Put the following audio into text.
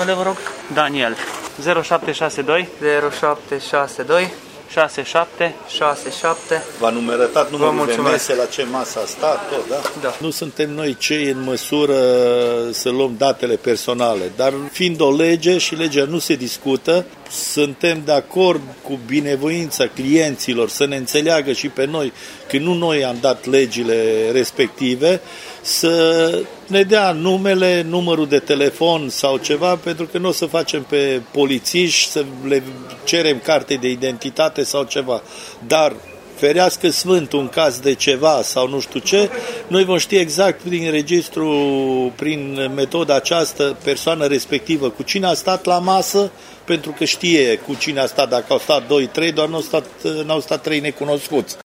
numele, vă rog? Daniel. 0762 0762 67 67. V-a numerătat numărul de mese, la ce masă a stat, tot, da? Da. Nu suntem noi cei în măsură să luăm datele personale, dar fiind o lege și legea nu se discută, suntem de acord cu binevoința clienților să ne înțeleagă și pe noi, că nu noi am dat legile respective, să ne dea numele, numărul de telefon sau ceva, pentru că nu o să facem pe polițiști, să le cerem carte de identitate sau ceva. Dar ferească Sfântul în caz de ceva sau nu știu ce, noi vom ști exact prin registru, prin metoda aceasta, persoana respectivă cu cine a stat la masă, pentru că știe cu cine a stat, dacă au stat 2-3, doar n-au stat 3 necunoscuți.